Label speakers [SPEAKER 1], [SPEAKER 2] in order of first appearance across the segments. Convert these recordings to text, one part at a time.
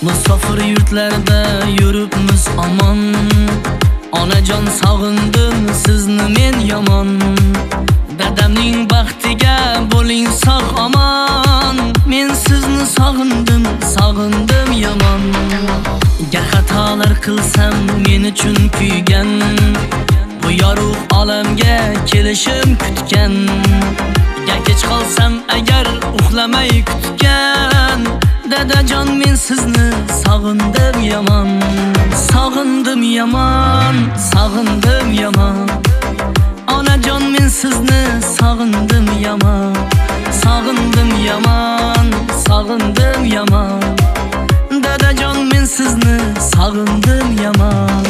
[SPEAKER 1] Musafir yurtlarda yuribmiz omon. Onajon sog'indim sizni men yomon. Dadamning baxtiga bo'ling sog' omon. Men sizni sog'indim yomon. Gar xatolar qilsam men uchun kuygan, bu yorug' olamga kelishim kutgan. Ga kech qolsam agar uxlamay kutgan, dadajon men sizni sog'indim yomon. Sog'indim yomon, sog'indim yomon. Onajon men sizni sog'indim yomon. Sog'indim yomon, sog'indim yomon. Dadajon men sizni sog'indim yomon.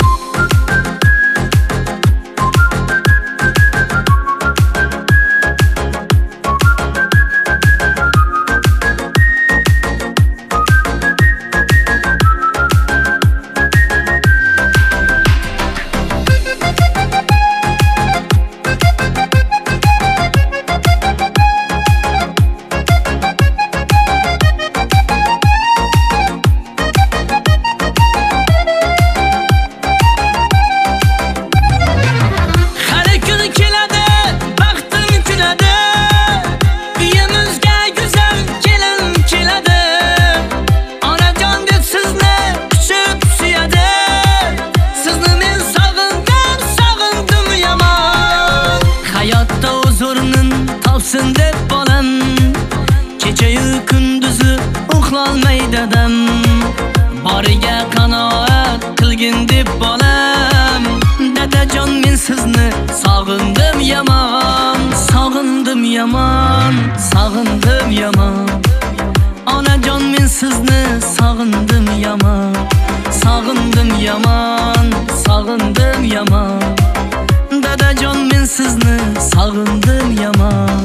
[SPEAKER 1] Topsin deb bolam, kechayu kunduzi uxlolmay dadam. Boriga qanoat qilgin deb bolam. Dadajon men sizni sog'indim yomon. Sog'indim yomon, sog'indim yomon. Onajon men sizni sog'indim yomon. Sog'indim yomon, sog'indim yomon. Dadajon men sizni sog'indim yomon.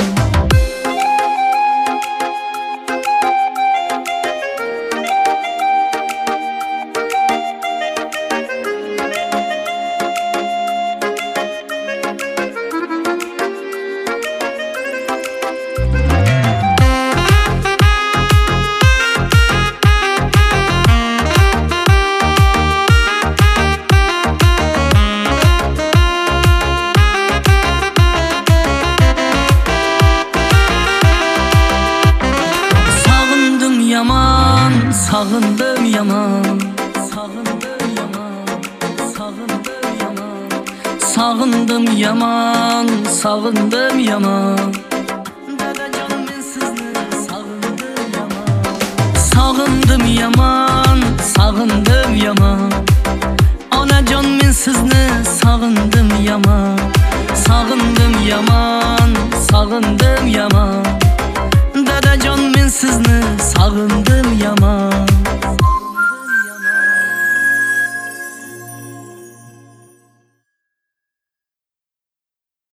[SPEAKER 1] Sog'indim yomon, sog'indim yomon, sog'indim yomon. Sog'indim yomon, sog'indim yomon. Dadajon men sizni sog'indim yomon. Sog'indim yomon, sog'indim yomon. Onajon men sizni sog'indim yomon. Sog'indim yomon, sog'indim yomon. Dadajon men sizni sog'indim